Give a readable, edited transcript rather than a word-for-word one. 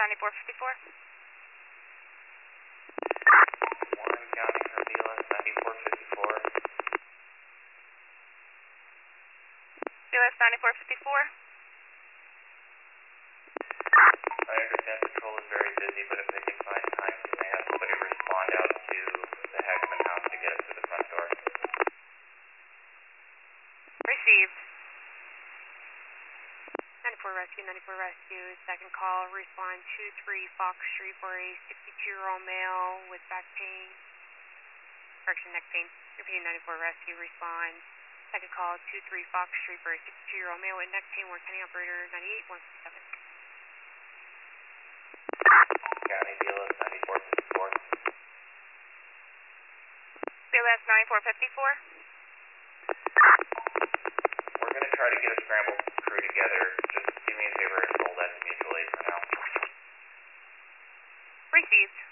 9454. Warren County for BLS 9454. BLS 9454. I understand patrol is very busy, but if they can find time, can they have somebody respond out to the Heckman house to get us to the front door? Received. 94 Rescue, second call, respond 23 Fox Street for a 62-year-old male with back pain, neck pain. Repeating 94 Rescue, respond. Second call, 23 Fox Street for a 62-year-old male with neck pain, Warren County operator 98-157. County BLS 9454. BLS 9454. We're going to try to get a scramble crew together. Just do me a favor and hold that to mutual aid for now. Received.